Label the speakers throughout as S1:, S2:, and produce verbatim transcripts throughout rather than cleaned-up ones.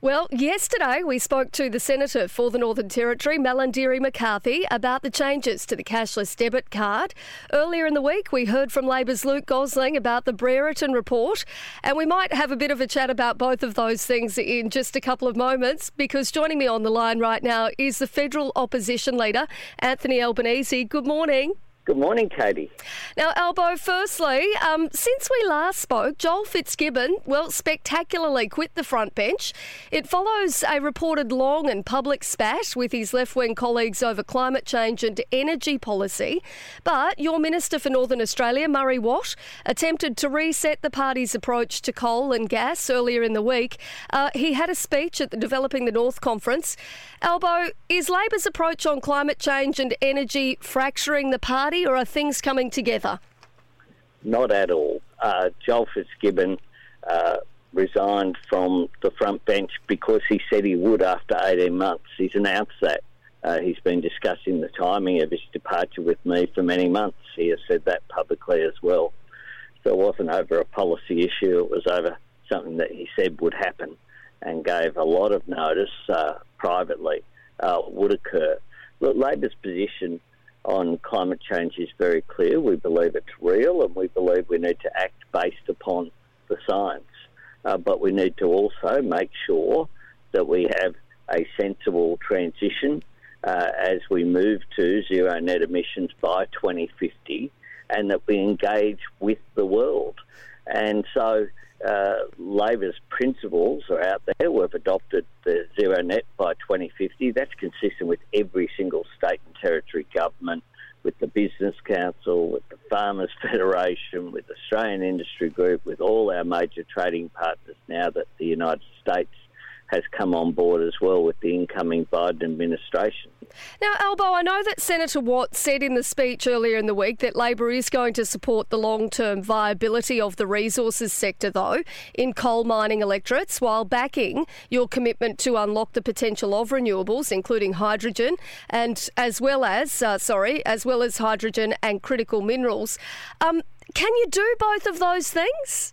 S1: Well, yesterday we spoke to the Senator for the Northern Territory, Malarndirri McCarthy, about the changes to the cashless debit card. Earlier in the week, we heard from Labor's Luke Gosling about the Brereton report, and we might have a bit of a chat about both of those things in just a couple of moments, because joining me on the line right now is the federal opposition leader, Anthony Albanese. Good morning.
S2: Good morning, Katie.
S1: Now, Albo, firstly, um, since we last spoke, Joel Fitzgibbon, well, spectacularly quit the front bench. It follows a reported long and public spat with his left-wing colleagues over climate change and energy policy. But your Minister for Northern Australia, Murray Watt, attempted to reset the party's approach to coal and gas earlier in the week. Uh, he had a speech at the Developing the North conference. Albo, is Labor's approach on climate change and energy fracturing the party, or are things coming together?
S2: Not at all. Uh, Joel Fitzgibbon uh, resigned from the front bench because he said he would after eighteen months. He's announced that. Uh, he's been discussing the timing of his departure with me for many months. He has said that publicly as well. So it wasn't over a policy issue, it was over something that he said would happen and gave a lot of notice uh, privately uh, would occur. Look, Labor's position on climate change is very clear. We believe it's real, and we believe we need to act based upon the science. Uh, but we need to also make sure that we have a sensible transition uh, as we move to zero net emissions by twenty fifty, and that we engage with the world. And so uh, Labor's principles are out there. We've adopted the zero net by twenty fifty. That's consistent with every single state and territory government, with the Business Council, with the Farmers Federation, with Australian Industry Group, with all our major trading partners now that the United States has come on board as well with the incoming Biden administration.
S1: Now, Albo, I know that Senator Watt said in the speech earlier in the week that Labor is going to support the long-term viability of the resources sector, though, in coal mining electorates, while backing your commitment to unlock the potential of renewables, including hydrogen, and as well as, uh, sorry, as well as hydrogen and critical minerals. Um, can you do both of those things?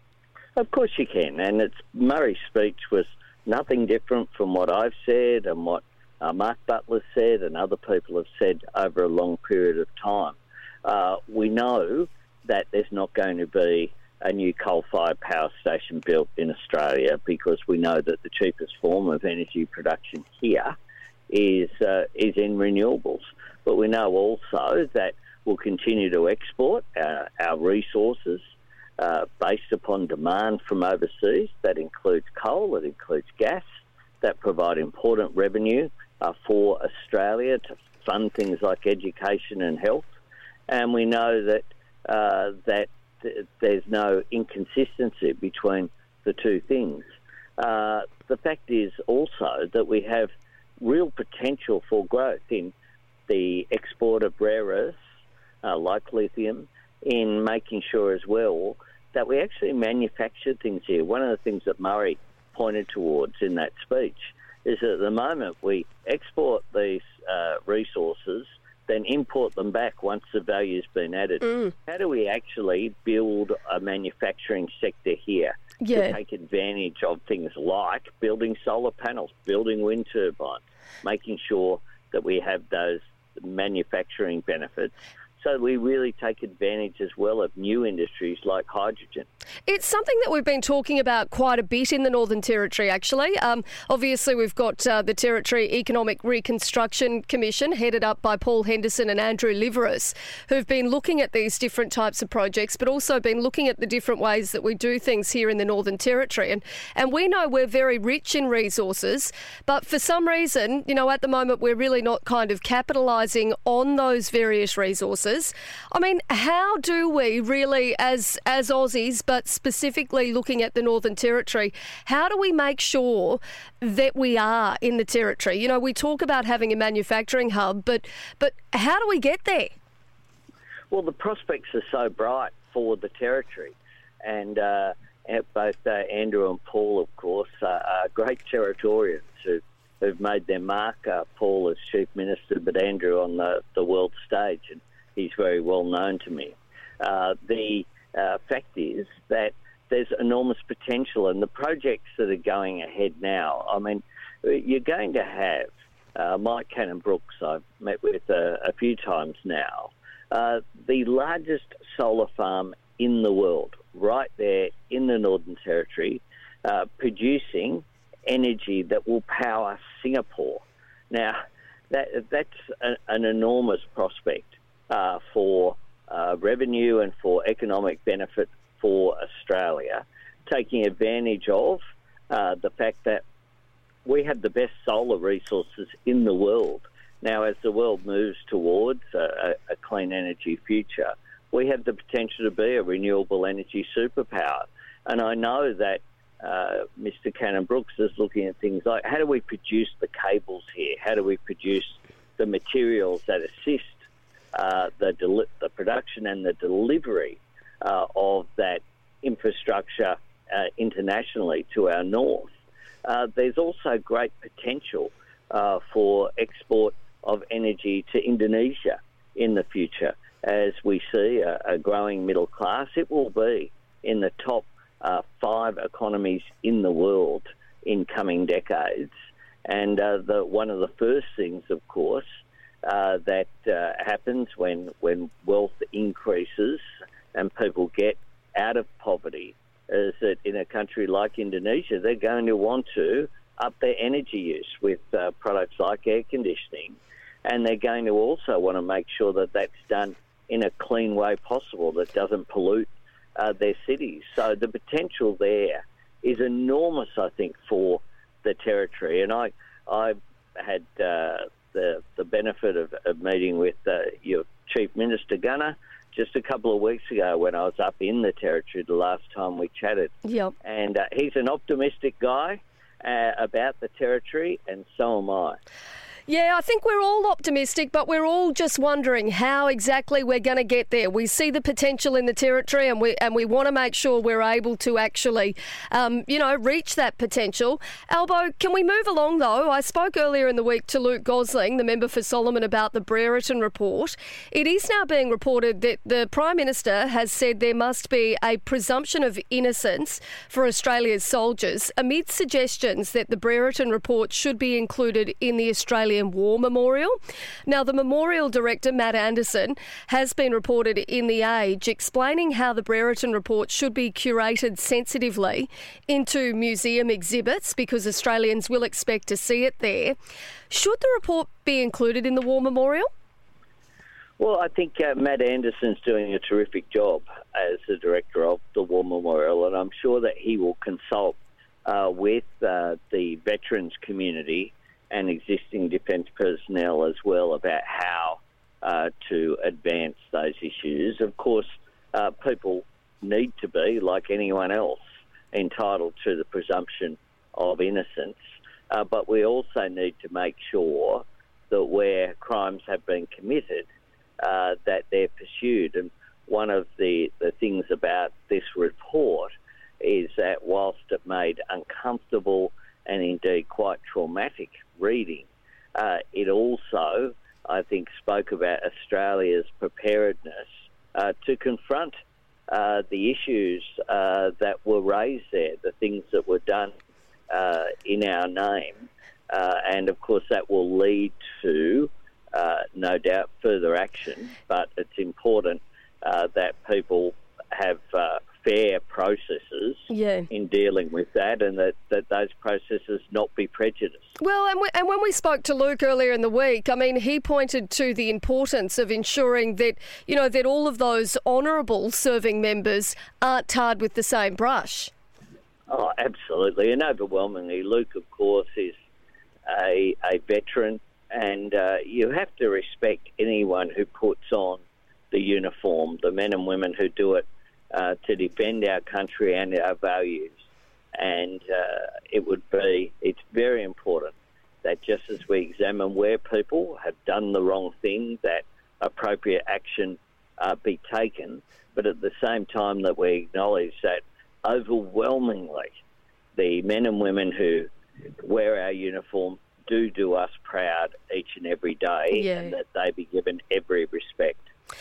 S2: Of course you can, and it's, Murray's speech was nothing different from what I've said and what uh, Mark Butler said and other people have said over a long period of time. Uh, we know that there's not going to be a new coal-fired power station built in Australia, because we know that the cheapest form of energy production here is uh, is in renewables. But we know also that we'll continue to export our, our resources Uh, based upon demand from overseas. That includes coal, it includes gas, that provide important revenue uh, for Australia to fund things like education and health. And we know that uh, that th- there's no inconsistency between the two things. Uh, the fact is also that we have real potential for growth in the export of rare earths, uh, like lithium, in making sure as well that we actually manufacture things here. One of the things that Murray pointed towards in that speech is that at the moment we export these uh, resources, then import them back once the value's been added. Mm. How do we actually build a manufacturing sector here yeah. to take advantage of things like building solar panels, building wind turbines, making sure that we have those manufacturing benefits, so we really take advantage as well of new industries like hydrogen.
S1: It's something that we've been talking about quite a bit in the Northern Territory, actually. Um, obviously, we've got uh, the Territory Economic Reconstruction Commission, headed up by Paul Henderson and Andrew Liveris, who've been looking at these different types of projects, but also been looking at the different ways that we do things here in the Northern Territory. And, and we know we're very rich in resources, but for some reason, you know, at the moment, we're really not kind of capitalising on those various resources. I mean, how do we really, as as Aussies, but specifically looking at the Northern Territory, how do we make sure that we are in the Territory? You know, we talk about having a manufacturing hub, but but how do we get there?
S2: Well, the prospects are so bright for the Territory, and uh, both uh, Andrew and Paul, of course, uh, are great Territorians who, who've made their mark. Uh, Paul as Chief Minister, but Andrew on the, the world stage, and he's very well known to me. Uh, the uh, fact is that there's enormous potential, and the projects that are going ahead now, I mean, you're going to have uh, Mike Cannon-Brookes, I've met with uh, a few times now, uh, the largest solar farm in the world, right there in the Northern Territory, uh, producing energy that will power Singapore. Now, that that's a, an enormous prospect uh, for uh, revenue and for economic benefit for Australia, taking advantage of uh, the fact that we have the best solar resources in the world. Now, as the world moves towards a, a clean energy future, we have the potential to be a renewable energy superpower. And I know that uh, Mister Cannon-Brookes is looking at things like, how do we produce the cables here? How do we produce the materials that assist uh, the, del- the production and the delivery uh, of that infrastructure uh, internationally to our north? Uh, there's also great potential uh, for export of energy to Indonesia in the future. As we see a, a growing middle class, it will be in the top uh, five economies in the world in coming decades. And uh, the, one of the first things, of course, uh, that uh, happens when, when wealth increases and people get out of poverty is that in a country like Indonesia, they're going to want to up their energy use with uh, products like air conditioning. And they're going to also want to make sure that that's done in a clean way possible that doesn't pollute uh, their cities. So the potential there is enormous, I think, for the Territory. And I I had uh, the the benefit of, of meeting with uh, your Chief Minister, Gunner, just a couple of weeks ago when I was up in the Territory the last time we chatted.
S1: Yep.
S2: And uh, he's an optimistic guy uh, about the Territory, and so am I.
S1: Yeah, I think we're all optimistic, but we're all just wondering how exactly we're going to get there. We see the potential in the Territory, and we and we want to make sure we're able to actually, um, you know, reach that potential. Albo, can we move along, though? I spoke earlier in the week to Luke Gosling, the member for Solomon, about the Brereton report. It is now being reported that the Prime Minister has said there must be a presumption of innocence for Australia's soldiers, amid suggestions that the Brereton report should be included in the Australian War Memorial. Now, the Memorial Director, Matt Anderson, has been reported in The Age explaining how the Brereton report should be curated sensitively into museum exhibits because Australians will expect to see it there. Should the report be included in the War Memorial?
S2: Well, I think uh, Matt Anderson's doing a terrific job as the Director of the War Memorial, and I'm sure that he will consult uh, with uh, the veterans community and existing defence personnel as well about how uh, to advance those issues. Of course, uh, people need to be, like anyone else, entitled to the presumption of innocence, uh, but we also need to make sure that where crimes have been committed, uh, that they're pursued. And one of the, the things about this report is that whilst it made uncomfortable and indeed quite traumatic reading, uh, it also, I think, spoke about Australia's preparedness uh, to confront uh, the issues uh, that were raised there, the things that were done uh, in our name. Uh, and, of course, that will lead to, uh, no doubt, further action. But it's important uh, that people have uh, fair processes
S1: yeah.
S2: in dealing with that, and that, that those processes not be prejudiced.
S1: Well, and, we, and when we spoke to Luke earlier in the week, I mean, he pointed to the importance of ensuring that, you know, that all of those honourable serving members aren't tarred with the same brush.
S2: Oh, absolutely. And overwhelmingly, Luke, of course, is a, a veteran, and uh, you have to respect anyone who puts on the uniform, the men and women who do it Uh, to defend our country and our values. And uh, it would be, it's very important that just as we examine where people have done the wrong thing, that appropriate action uh, be taken, but at the same time that we acknowledge that overwhelmingly the men and women who wear our uniform do do us proud each and every day,
S1: yeah.
S2: and that they be given every respect.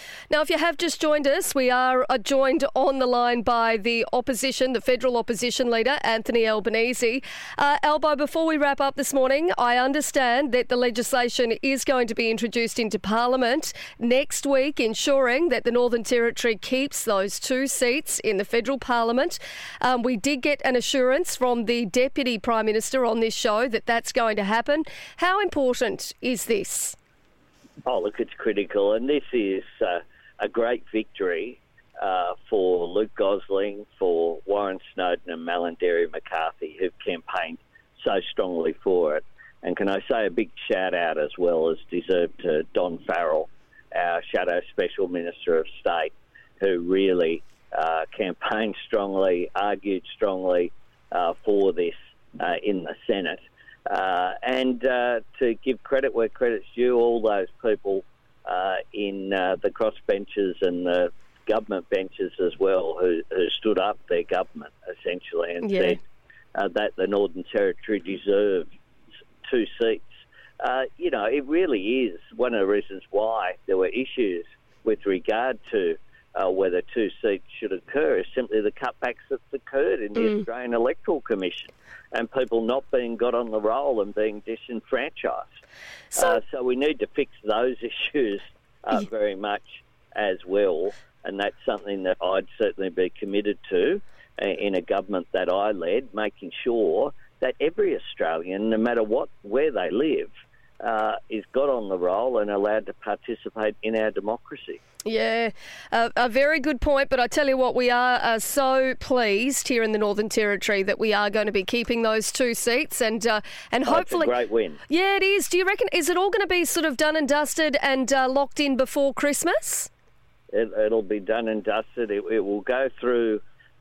S1: Now, if you have just joined us, we are uh, joined on the line by the opposition, the federal opposition leader, Anthony Albanese. Uh, Albo, before we wrap up this morning, I understand that the legislation is going to be introduced into Parliament next week, ensuring that the Northern Territory keeps those two seats in the federal Parliament. Um, we did get an assurance from the Deputy Prime Minister on this show that that's going to happen. How important is this?
S2: Oh, look, it's critical, and this is uh, a great victory uh, for Luke Gosling, for Warren Snowden and Malarndirri McCarthy, who've campaigned so strongly for it. And can I say a big shout-out as well as deserved to Don Farrell, our Shadow Special Minister of State, who really uh, campaigned strongly, argued strongly uh, for this uh, in the Senate. Uh, and uh, to give credit where credit's due, all those people uh, in uh, the crossbenches and the government benches as well who, who stood up their government, essentially, and yeah. said uh, that the Northern Territory deserves two seats. Uh, you know, it really is one of the reasons why there were issues with regard to uh, whether two seats should occur is simply the cutbacks that's occurred in the mm. Australian Electoral Commission, and people not being got on the roll and being disenfranchised. So, uh, so we need to fix those issues uh, yeah. very much as well, and that's something that I'd certainly be committed to uh, in a government that I led, making sure that every Australian, no matter what where they live, uh, is got on the roll and allowed to participate in our democracy.
S1: Yeah, uh, a very good point, but I tell you what, we are uh, so pleased here in the Northern Territory that we are going to be keeping those two seats, and uh, and
S2: oh,
S1: hopefully...
S2: It's a great win.
S1: Yeah, it is. Do you reckon, is it all going to be sort of done and dusted and uh, locked in before Christmas?
S2: It, it'll be done and dusted. It, it will go through,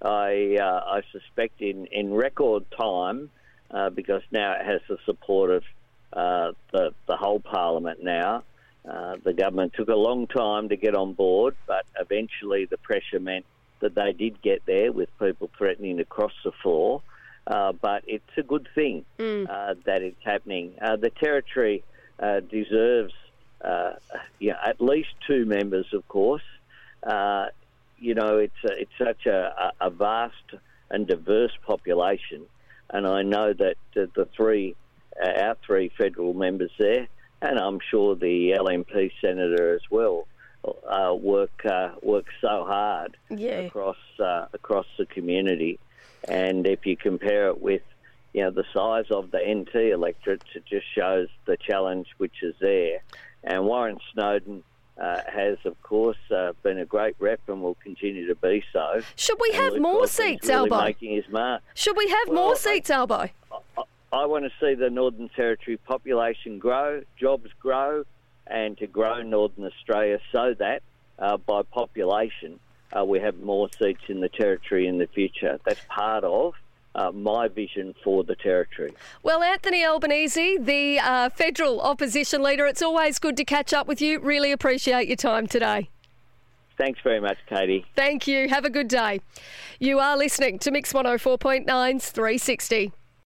S2: I, uh, I suspect, in, in record time, uh, because now it has the support of uh, the, the whole Parliament now. Uh, the government took a long time to get on board, but eventually the pressure meant that they did get there with people threatening to cross the floor. Uh, but it's a good thing mm. uh, that it's happening. Uh, the Territory uh, deserves uh, you know, at least two members, of course. Uh, you know, it's a, it's such a, a vast and diverse population, and I know that uh, the three, uh, our three federal members there, and I'm sure the L M P senator as well, uh, work uh, work so hard
S1: yeah.
S2: across uh, across the community. And if you compare it with, you know, the size of the N T electorate, it just shows the challenge which is there. And Warren Snowden uh, has, of course, uh, been a great rep and will continue to be so.
S1: Should we have more seats,
S2: really
S1: Albo?
S2: Making his mark.
S1: Should we have well, more seats, I, Albo?
S2: I, I want to see the Northern Territory population grow, jobs grow, and to grow Northern Australia so that uh, by population uh, we have more seats in the Territory in the future. That's part of uh, my vision for the Territory.
S1: Well, Anthony Albanese, the uh, federal opposition leader, it's always good to catch up with you. Really appreciate your time today.
S2: Thanks very much, Katie.
S1: Thank you. Have a good day. You are listening to Mix one oh four point nine's three sixty.